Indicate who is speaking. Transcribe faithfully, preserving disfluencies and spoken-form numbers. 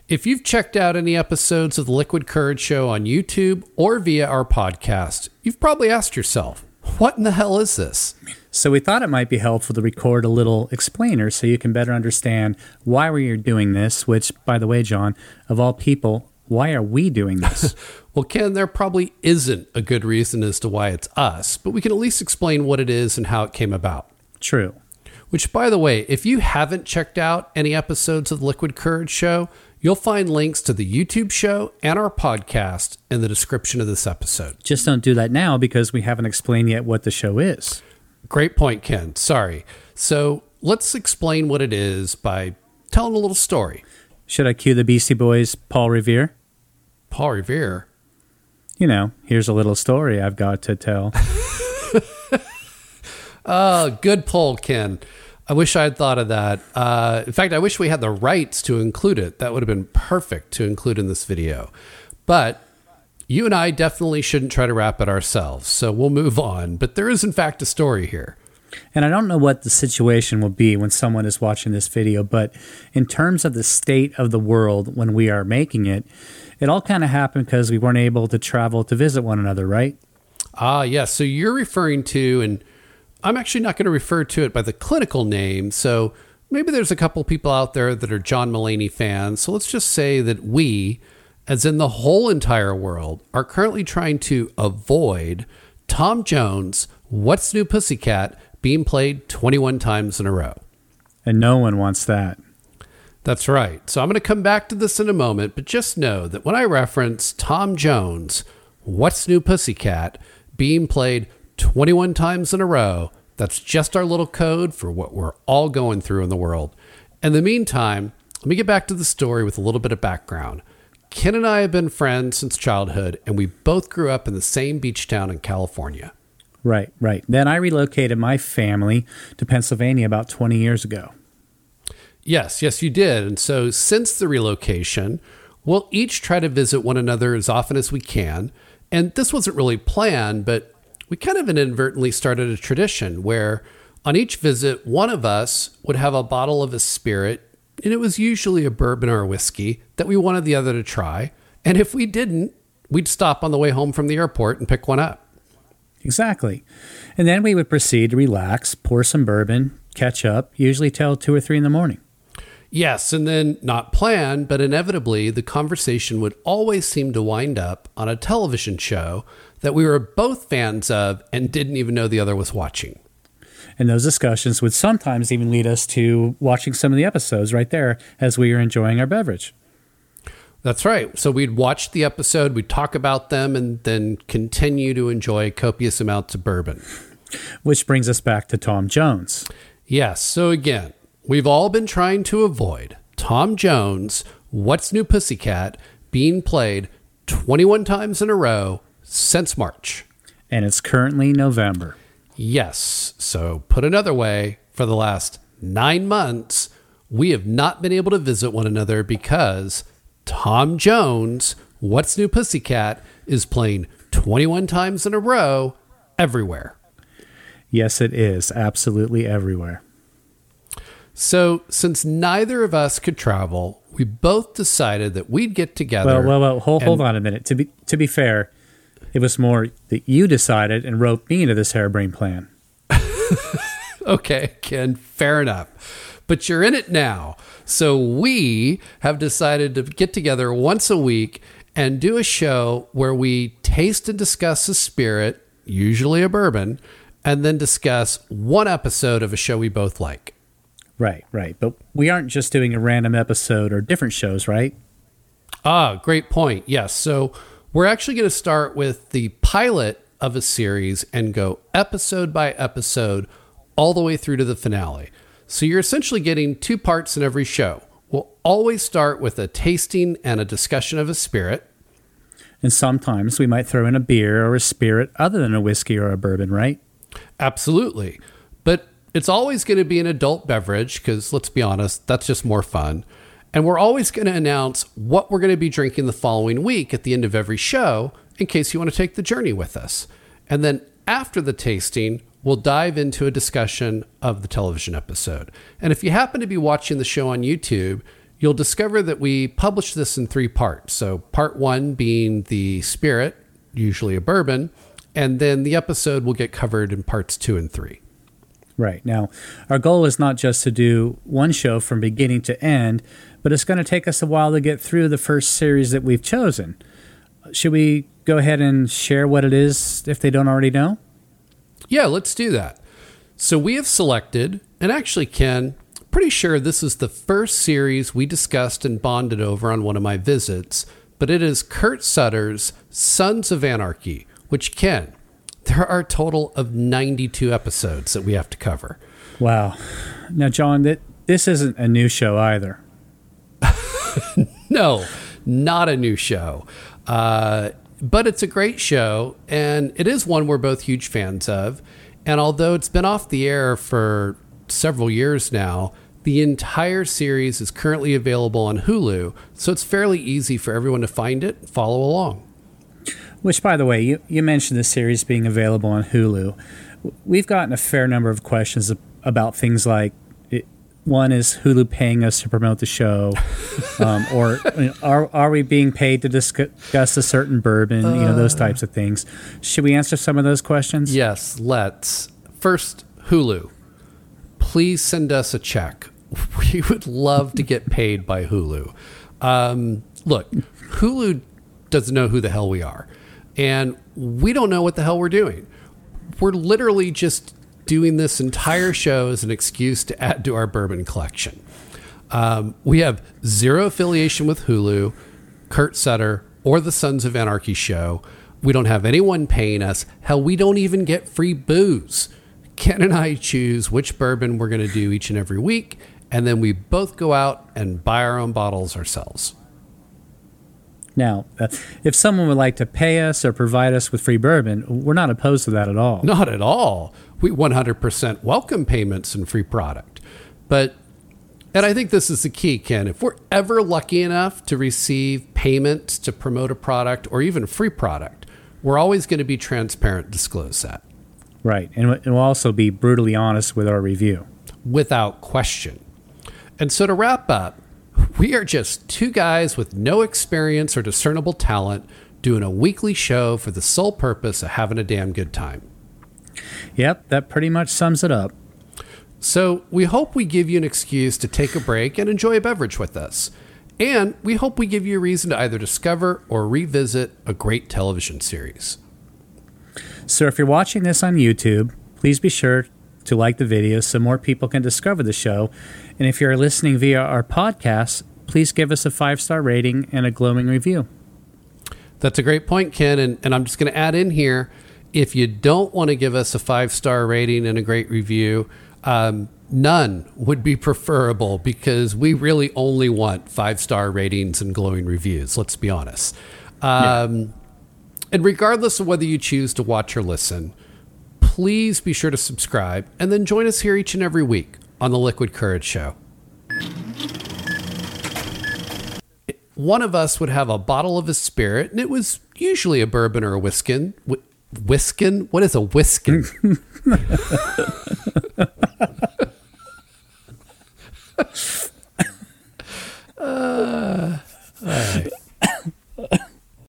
Speaker 1: If you've checked out any episodes of the Liquid Courage Show on YouTube or via our podcast, you've probably asked yourself, what in the hell is this?
Speaker 2: So we thought it might be helpful to record a little explainer so you can better understand why we're doing this, which, by the way, John, of all people, why are we doing this?
Speaker 1: Well, Ken, there probably isn't a good reason as to why it's us, but we can at least explain what it is and how it came about.
Speaker 2: True.
Speaker 1: Which, by the way, if you haven't checked out any episodes of the Liquid Courage Show, you'll find links to the YouTube show and our podcast in the description of this episode.
Speaker 2: Just don't do that now because we haven't explained yet what the show is.
Speaker 1: Great point, Ken. Sorry. So let's explain what it is by telling a little story.
Speaker 2: Should I cue the Beastie Boys' Paul Revere?
Speaker 1: Paul Revere?
Speaker 2: You know, here's a little story I've got to tell.
Speaker 1: Oh, good pull, Ken. I wish I had thought of that. Uh, in fact, I wish we had the rights to include it. That would have been perfect to include in this video. But you and I definitely shouldn't try to rap it ourselves, so we'll move on. But there is, in fact, a story here.
Speaker 2: And I don't know what the situation will be when someone is watching this video, but in terms of the state of the world when we are making it, it all kind of happened because we weren't able to travel to visit one another, right?
Speaker 1: Ah, yes. So you're referring to, and I'm actually not going to refer to it by the clinical name. So maybe there's a couple people out there that are John Mulaney fans. So let's just say that we, as in the whole entire world, are currently trying to avoid Tom Jones' What's New Pussycat being played twenty-one times in a row.
Speaker 2: And no one wants that.
Speaker 1: That's right. So I'm going to come back to this in a moment, but just know that when I reference Tom Jones' What's New Pussycat being played twenty-one times in a row, that's just our little code for what we're all going through in the world. In the meantime, let me get back to the story with a little bit of background. Ken and I have been friends since childhood, and we both grew up in the same beach town in California.
Speaker 2: Right, right. Then I relocated my family to Pennsylvania about twenty years ago.
Speaker 1: Yes, yes, you did. And so since the relocation, we'll each try to visit one another as often as we can. And this wasn't really planned, but we kind of inadvertently started a tradition where on each visit, one of us would have a bottle of a spirit, and it was usually a bourbon or a whiskey that we wanted the other to try. And if we didn't, we'd stop on the way home from the airport and pick one up.
Speaker 2: Exactly. And then we would proceed to relax, pour some bourbon, catch up, usually till two or three in the morning.
Speaker 1: Yes, and then not planned, but inevitably the conversation would always seem to wind up on a television show that we were both fans of and didn't even know the other was watching.
Speaker 2: And those discussions would sometimes even lead us to watching some of the episodes right there as we were enjoying our beverage.
Speaker 1: That's right. So we'd watch the episode, we'd talk about them, and then continue to enjoy copious amounts of bourbon.
Speaker 2: Which brings us back to Tom Jones.
Speaker 1: Yes. So again, we've all been trying to avoid Tom Jones' What's New Pussycat being played twenty-one times in a row since March.
Speaker 2: And it's currently November.
Speaker 1: Yes. So put another way, for the last nine months, we have not been able to visit one another because Tom Jones' What's New Pussycat is playing twenty-one times in a row everywhere.
Speaker 2: Yes, it is. Absolutely everywhere.
Speaker 1: So since neither of us could travel, we both decided that we'd get together.
Speaker 2: Well, well, well, hold,
Speaker 1: and-
Speaker 2: hold on a minute. To be to be fair, it was more that you decided and roped me into this harebrained plan.
Speaker 1: Okay, Ken, fair enough. But you're in it now. So we have decided to get together once a week and do a show where we taste and discuss a spirit, usually a bourbon, and then discuss one episode of a show we both like.
Speaker 2: Right, right. But we aren't just doing a random episode or different shows, right?
Speaker 1: Ah, great point. Yes. So we're actually going to start with the pilot of a series and go episode by episode all the way through to the finale. So you're essentially getting two parts in every show. We'll always start with a tasting and a discussion of a spirit.
Speaker 2: And sometimes we might throw in a beer or a spirit other than a whiskey or a bourbon, right?
Speaker 1: Absolutely. But it's always going to be an adult beverage because, let's be honest, that's just more fun. And we're always going to announce what we're going to be drinking the following week at the end of every show in case you want to take the journey with us. And then after the tasting, we'll dive into a discussion of the television episode. And if you happen to be watching the show on YouTube, you'll discover that we publish this in three parts. So part one being the spirit, usually a bourbon, and then the episode will get covered in parts two and three.
Speaker 2: Right. Now, our goal is not just to do one show from beginning to end, but it's going to take us a while to get through the first series that we've chosen. Should we go ahead and share what it is if they don't already know?
Speaker 1: Yeah, let's do that. So we have selected, and actually, Ken, pretty sure this is the first series we discussed and bonded over on one of my visits, but it is Kurt Sutter's Sons of Anarchy, which, Ken, there are a total of ninety-two episodes that we have to cover.
Speaker 2: Wow. Now, John, that this isn't a new show either.
Speaker 1: No, not a new show. Uh, but it's a great show, and it is one we're both huge fans of. And although it's been off the air for several years now, the entire series is currently available on Hulu, so it's fairly easy for everyone to find it and follow along.
Speaker 2: Which, by the way, you, you mentioned the series being available on Hulu. We've gotten a fair number of questions about things like, it, one is Hulu paying us to promote the show, um, or are are we being paid to discuss a certain bourbon, uh, you know, those types of things. Should we answer some of those questions?
Speaker 1: Yes, let's. First, Hulu. Please send us a check. We would love to get paid by Hulu. Um, look, Hulu doesn't know who the hell we are. And we don't know what the hell we're doing. We're literally just doing this entire show as an excuse to add to our bourbon collection. Um, we have zero affiliation with Hulu, Kurt Sutter, or the Sons of Anarchy show. We don't have anyone paying us. Hell, we don't even get free booze. Ken and I choose which bourbon we're going to do each and every week, and then we both go out and buy our own bottles ourselves.
Speaker 2: Now, uh, if someone would like to pay us or provide us with free bourbon, we're not opposed to that at all.
Speaker 1: Not at all. We one hundred percent welcome payments and free product. But, and I think this is the key, Ken, if we're ever lucky enough to receive payment to promote a product or even free product, we're always going to be transparent, disclose that.
Speaker 2: Right. And we'll also be brutally honest with our review.
Speaker 1: Without question. And so to wrap up, we are just two guys with no experience or discernible talent doing a weekly show for the sole purpose of having a damn good time.
Speaker 2: Yep, that pretty much sums it up.
Speaker 1: So we hope we give you an excuse to take a break and enjoy a beverage with us. And we hope we give you a reason to either discover or revisit a great television series.
Speaker 2: So if you're watching this on YouTube, please be sure to like the video so more people can discover the show. And if you're listening via our podcast, please give us a five-star rating and a glowing review.
Speaker 1: That's a great point, Ken. And, and I'm just going to add in here, if you don't want to give us a five-star rating and a great review, um, none would be preferable because we really only want five-star ratings and glowing reviews. Let's be honest. Um, yeah. And regardless of whether you choose to watch or listen, please be sure to subscribe and then join us here each and every week on the Liquid Courage Show. One of us would have a bottle of a spirit, and it was usually a bourbon or a whiskin. Wh- whiskin? What is a whiskin? uh, all right.